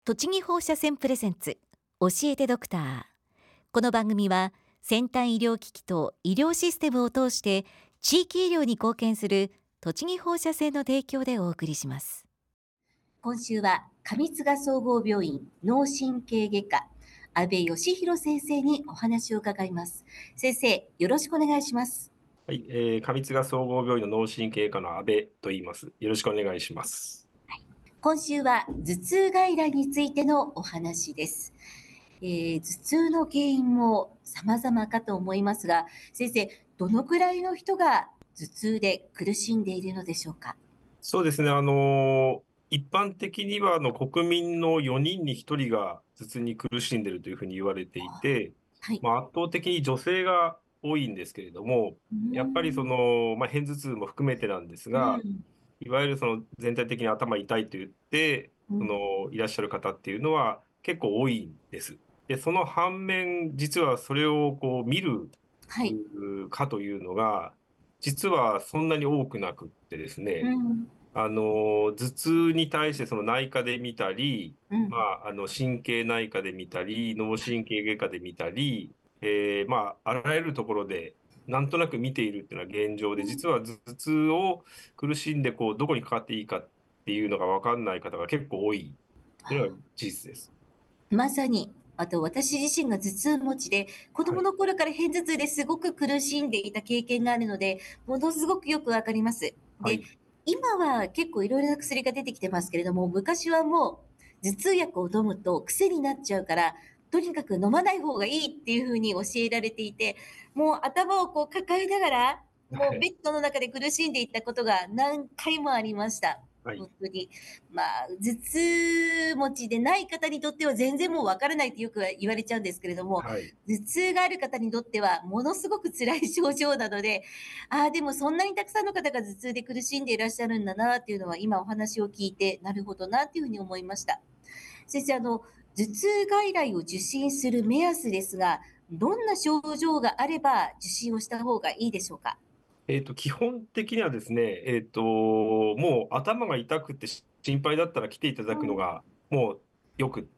栃木放射線プレゼンツ教えてドクター。この番組は先端医療機器と医療システムを通して地域医療に貢献する栃木放射線の提供でお送りします。今週は上津賀総合病院脳神経外科阿部義弘先生にお話を伺います。先生、よろしくお願いします。 はい、上津賀総合病院の脳神経科の阿部と言います。よろしくお願いします。 今週は頭痛外来についてのお話です。頭痛の原因も様々かと思いますが、先生、どのくらいの人が頭痛で苦しんでいるのでしょうか。 そうですね、一般的には国民の4人に1人が頭痛に苦しんでいるというふうに言われていて、 はい。 圧倒的に女性が多いんですけれども、やっぱり片頭痛も含めてなんですが、いわゆる全体的に頭痛いと言って、いらっしゃる方っていうのは結構多いんです。で、その反面、実はそれを見るはい。 かというのが、実はそんなに多くなくってですね、頭痛に対してその内科で見たり、神経内科で見たり、脳神経外科で見たり、あらゆるところでなんとなく見ているっていうのは現状で、実は頭痛を苦しんでどこにかかっていいかっていうのが分かんない方が結構多いっていうのが事実です。 まさに、あと私自身が頭痛持ちで、子はい。 供の頃から片頭痛ですごく苦しんでいた経験があるので、ものすごくよくわかります。で、 はい。 今は結構いろいろな薬が出てきてますけれども、昔はもう頭痛薬を飲むと癖になっちゃうから、とにかく飲まない方がいいっていうふうに教えられていて、もう頭を抱えながら、もうベッはい。 ドの中で苦しんでいったことが何回もありました。 はい。 本当に。頭痛持ちでない方にとっては全然もうわからないってよく言われちゃうんですけれども、 はい。 頭痛がある方にとってはものすごく辛い症状なので、でもそんなにたくさんの方が頭痛で苦しんでいらっしゃるんだなっていうのは今お話を聞いて、なるほどなっていうふうに思いました。先生、頭痛外来を受診する目安ですが、どんな症状があれば受診をした方がいいでしょうか？ 基本的にはですね、もう頭が痛くて心配だったら来ていただくのがもうよくって、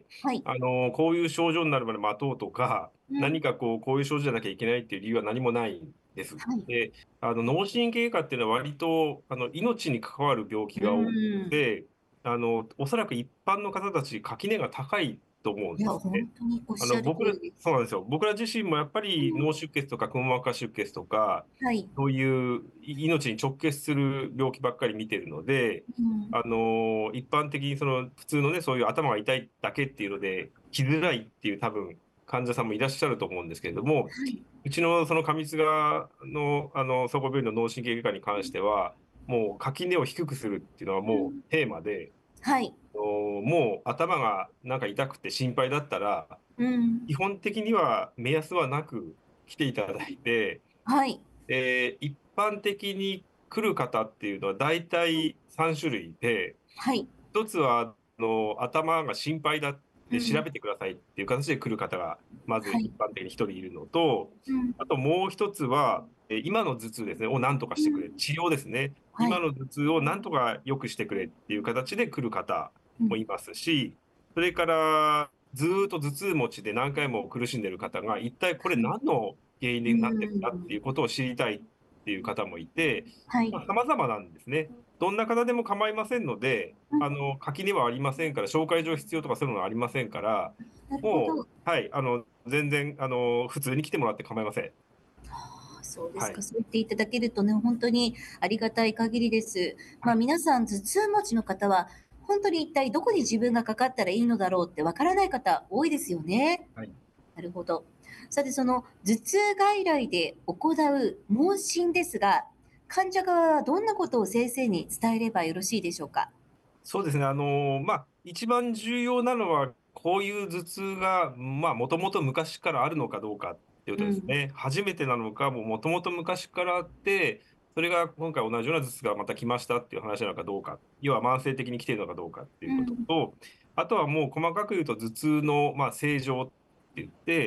はい。 こういう症状になるまで待とうとか、 うん。 何かこういう症状じゃなきゃいけないっていう理由は何もないんです。 はい。 で、脳神経外科っていうのは割と、命に関わる病気うが多くん。 て、おそらく一般の方たち、垣根が高いと思うんいや、 ですね。 本当におっしゃる通りです。 そうなんですよ。僕ら自身もやっぱうん。 り脳出血とかくも膜下出血とか、 はい。 そういう命に直結する病気ばっかり見てるので、 うん。 一般的に普通のね、そういう頭が痛いだけっていうので、来づらいっていう多分患者さんもいらっしゃると思うんですけれども、 はい。 うちのその上津賀の、総合病院の脳神経外科に関しては、もう垣根を低くするっていうのはもううん。 テーマで、 はい。 もう頭がなんか痛くて心配だったら、 うん。 基本的には目安はなく来ていただいて、 はい。 一般的に来る方っていうのは大体3種類で、 はい。 一つは頭が心配だって調うん。 べてくださいっていう形で来る方がまずはい。 一般的に一人いるのと、 うん。 あともう一つは、今の頭痛ですね、を何とかしてくれ、 うん。 治療ですね。 はい。 今の頭痛を何とか良くしてくれっていう形で来る方うん。 もいますし、それからずーっと頭痛持ちで何回も苦しんでいる方が、一体これはい。 何の原因うになってるんだっていうん。 ことを知りたいっていう方もいて、 はい。 様々なんですね。どんな方でも構いませんので、 うん。 垣根はありませんから、紹介状必要とかそういうのはありませんから、 なるほもど。 う、はい、全然、普通に来てもらって構いません。 そうですか。 はい。 そう言っていただけるとね、本当にありがたい限りです。 はい。 皆さん頭痛持ちの方は、本当に一体どこに自分がかかったらいいのだろうってわからない方多いですよね。 はい。 なるほど。さて、その頭痛外来で行う問診ですが、患者側はどんなことを先生に伝えればよろしいでしょうか？ そうですね。一番重要なのは、こういう頭痛が、もともと昔からあるのかどうかっていうこうん。 とですね。初めてなのか、もともと昔からあって、それが今回同じような頭痛がまた来ましたっていう話なのかどうか、要は慢性的に来ているのかどうかっていうことうん。 と、あとはもう細かく言うと頭痛の、正常って言って、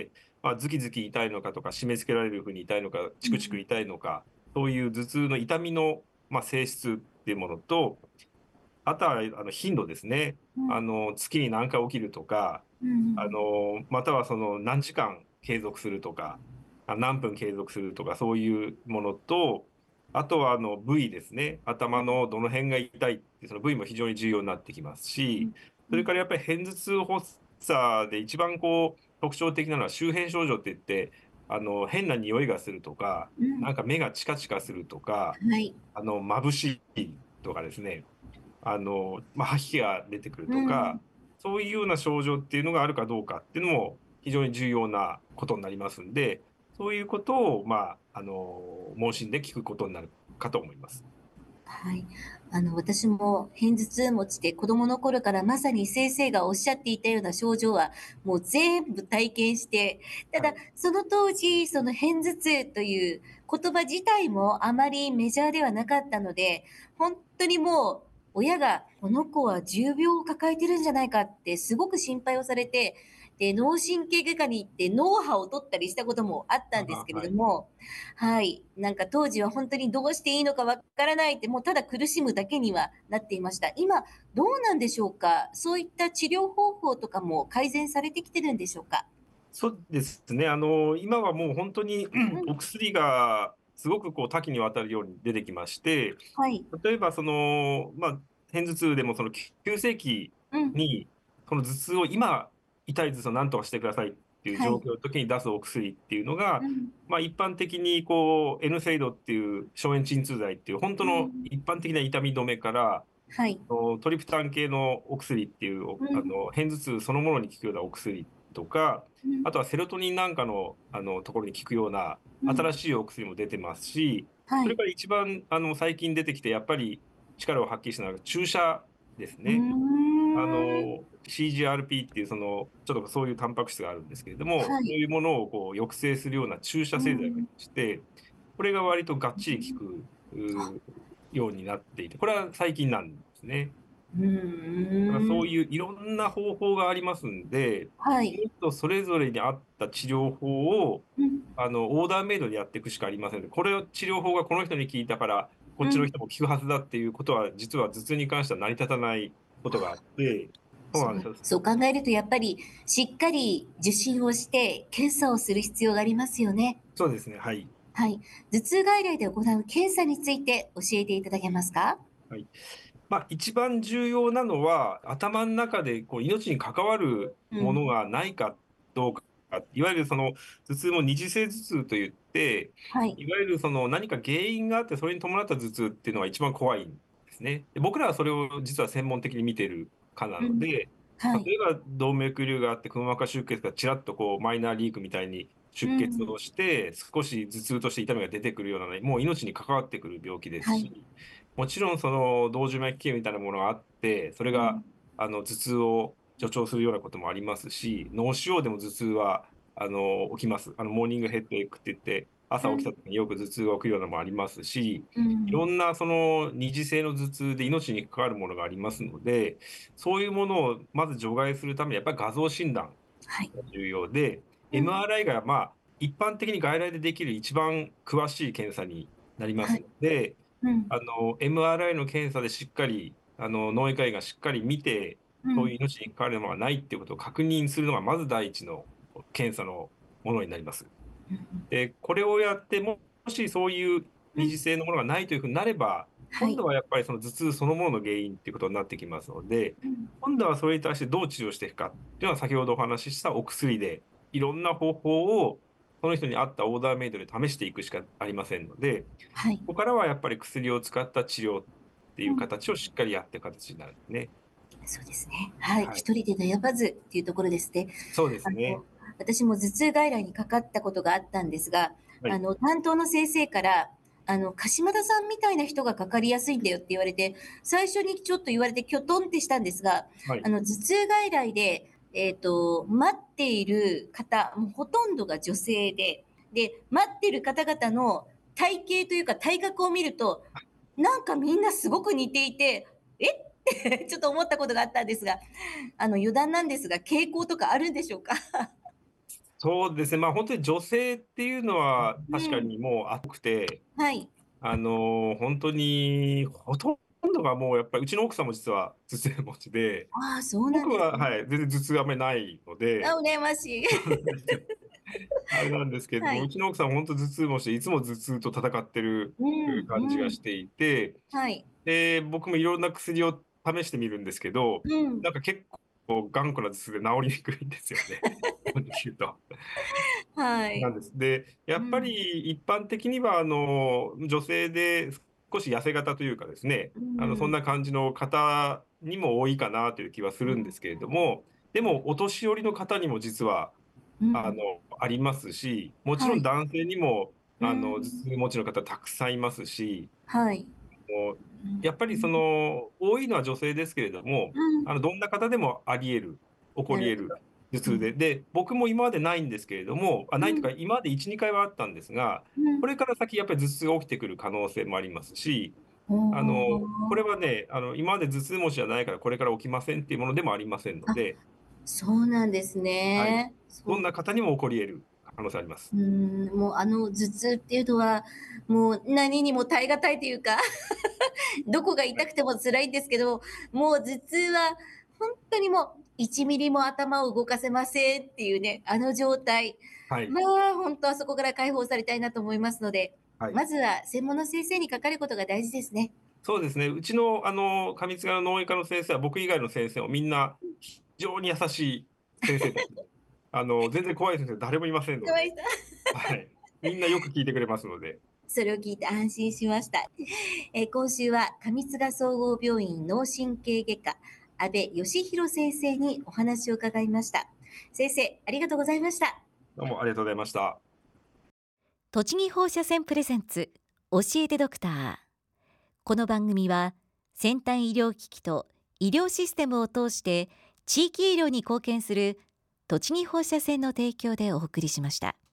ズキズキ痛いのかとか、締め付けられるふうに痛いのか、チクチクうん。 痛いのか、そういう頭痛の痛みの、性質っていうものと、 あとは頻度ですね。月に何回起きるとか、またはその何時間継続するとか、何分継続するとか、そういうものと、あとは部位ですね。頭のどの辺が痛いって、その部位も非常に重要になってきますし、それからやっぱり片頭痛発作で一番特徴的なのは周辺症状って言って、変な匂いがするとか、なんか目がチカチカするとか、眩しいとかですね、吐きが出てくるとか、そういうような症状っていうのがあるかどうかっていうのも非常に重要なことになりますんで、そういうことを、問診で聞くことになるかと思います。 はい。私も片頭痛持ちで子供の頃からまさに先生がおっしゃっていたような症状はもう全部体験して、ただ、その当時、その片頭痛という言葉自体もあまりメジャーではなかったので、本当にもう親がこの子は重病を抱えてるんじゃないかってすごく心配をされて、で、脳神経外科に行って脳波を取ったりしたこともあったんですけれども、はい。なんか当時は本当にどうしていいのかわからないって、もうただ苦しむだけにはなっていました。今、どうなんでしょうか？そういった治療方法とかも改善されてきてるんでしょうか？ そうですね。今はもう本当にお薬がすごく多岐にわたるように出てきまして、 はい。 例えば片頭痛でもその急性期うん。 に、その頭痛を今、痛い頭痛を何とかしてくださいっていうはい。 状況の時に出すお薬っていうのが、 うん。 一般的にN セイドっていう消炎鎮痛剤っていう本当のうん。 一般的な痛み止めから、 はい。 トリプタン系のお薬っていう、 うん。 片頭痛そのものに効くようなお薬とか、 うん。 あとはセロトニンなんかの、ところに効くようなうん。 新しいお薬も出てますし、 はい。 それから一番最近出てきてやっぱり力を発揮したのが注射ですうーね。 ん。 CGRP っていうちょっとそういうタンパク質があるんですけれども、 はい。 そういうものを抑制するような注射製剤がありうん。 まして、これが割とがっちり効くようになっていて、これは最近なんですね。 うだからーん。 そういういろんな方法がありますんで、 はい。 それぞれに合った治療法を、 うん。 オーダーメイドでやっていくしかありませんので、これを治療法がこの人に効いたから、こっちのうん。 人も効くはずだっていうことは、実は頭痛に関しては成り立たないことがあって、そうなんですよ。 そう考えるとやっぱりしっかり受診をして検査をする必要がありますよね。 そうですね、はい。 はい。頭痛外来で行う検査について教えていただけますか？ はい。一番重要なのは、頭の中で命に関わるものうん。 がないかどうか、いわゆるその頭痛も二次性頭痛といって、 はい。 いわゆるその何か原因があって、それに伴った頭痛っていうのが一番怖いんですね。で僕らはそれを実は専門的に見ている科なうん。 ので、 はい。 例えば動脈瘤があって、くも膜下出血がちらっとマイナーリークみたいに出血うん。 をして、少し頭痛として痛みが出てくるようなね、もう命に関わってくる病気ですはい。 し、もちろんその動静脈系みたいなものがあって、それがうん。 頭痛を助長するようなこともありますし、脳腫瘍でも頭痛は起きます。モーニングヘッドエックって言って、朝起きたうん。 時によく頭痛が起きるようなのもありますし、 うん。 いろんなその二次性の頭痛で命に関わるものがありますので、そういうものをまず除外するためにやっぱり画像診断はい。 が重要で、 うん。 MRI が一般的に外来でできる一番詳しい検査になりますはい。 ので、 うん。 MRI の検査でしっかり、脳外科医がしっかり見て、 うん。 そういう命に関わるものがないっていうことを確認するのがまず第一の検査のものになります。 うん。 で、これをやって、もしそういううん。 二次性のものがないというふうになれば、 はい。 今度はやっぱりその頭痛そのものの原因っていうことになってきますので、 うん。 今度はそれに対してどう治療していくかっていうのは先ほどお話ししたお薬で、いろんな方法をその人に合ったオーダーメイドで試していくしかありませんので、 はい。 ここからはやっぱり薬を使った治療っていううん。 形をしっかりやっていく形になるんですね。 そうですね。はい。 はい。 一人で悩まずっていうところですね。 そうですね。 私も頭痛外来にかかったことがあったんですが、 はい。 担当の先生から、「鹿田さんみたいな人がかかりやすいんだよ」って言われて、最初にちょっと言われてきょとんってしたんですが、 はい。 頭痛外来で、待っている方、もうほとんどが女性で、で、待ってる方々の体型というか体格を見ると、なんかみんなすごく似ていて、「え？」ってちょっと思ったことがあったんですが、余談なんですが、傾向とかあるんでしょうか？ そうですね。本当に女性っていうのは確かうん。 にもう多くて、 はい。 本当にほととんどがもうやっぱりうちの奥さんも実は頭痛持ちで、 ああ、そうなん僕は、 ですね。 はい、全然頭痛があんまりないので、 羨ましい。 あれなんですけれども、うはい。 ちの奥さんも本当頭痛持ちで、いつも頭痛と戦ってるうん感じうん。 がしていて、 はい。 で、僕もいろんな薬を試してみるんですけど、 うん。 なんか結構頑固な頭痛で治りにくいんですよね。本当に言うと。 はい。 なんです。で、やっぱうん。 り一般的には、女性で少し痩せ型というかですね、 うそんん。 な感じの方にも多いかなという気はすうん。 るんですけれども、でも、お年寄りの方にも実は、 うん。 ありますし、もちろはい。 ん男性にも、 う頭ん。 痛持ちの方たくさんいますし、 はい。 もう、 うん。 やっぱり多いのは女性ですけれども、 うん。 どんな方でもあり得る、起こり得るなるほど。うん。 頭痛で、で、僕も今までないんですけれども、ないというか、 うん。 今まで1、2回はあったんですが、 うん。 これから先やっぱり頭痛が起きてくる可能性もありますし、 おこれお。 はね、今まで頭痛持ちじゃないからこれから起きませんっていうものでもありませんのあ、 で、 そうなんですはい。 ね。 どんなそう。 方にも起こり得る可能性あります。 もう頭痛っていうのは、もう何にも耐え難いというか、どこがはい。 痛くても辛いんですけど、もう頭痛は本当にもう1ミリも頭を動かせませんっていうね、あの状態。 はい。 まあ、本当はそこから解放されたいなと思いますので、 はい。 まずは専門の先生にかかることが大事ですね。 そうですね。うちの、上津川の脳外科の先生は、僕以外の先生もみんな非常に優しい先生たちで、全然怖い先生誰もいませんので、 かわいそう。 はい。みんなよく聞いてくれますので。 それを聞いて安心しました。今週は上津賀総合病院脳神経外科、安倍義弘先生にお話を伺いました。先生、ありがとうございました。 どうもありがとうございました。 栃木放射線プレゼンツ教えてドクター。この番組は先端医療機器と医療システムを通して地域医療に貢献する栃木放射線の提供でお送りしました。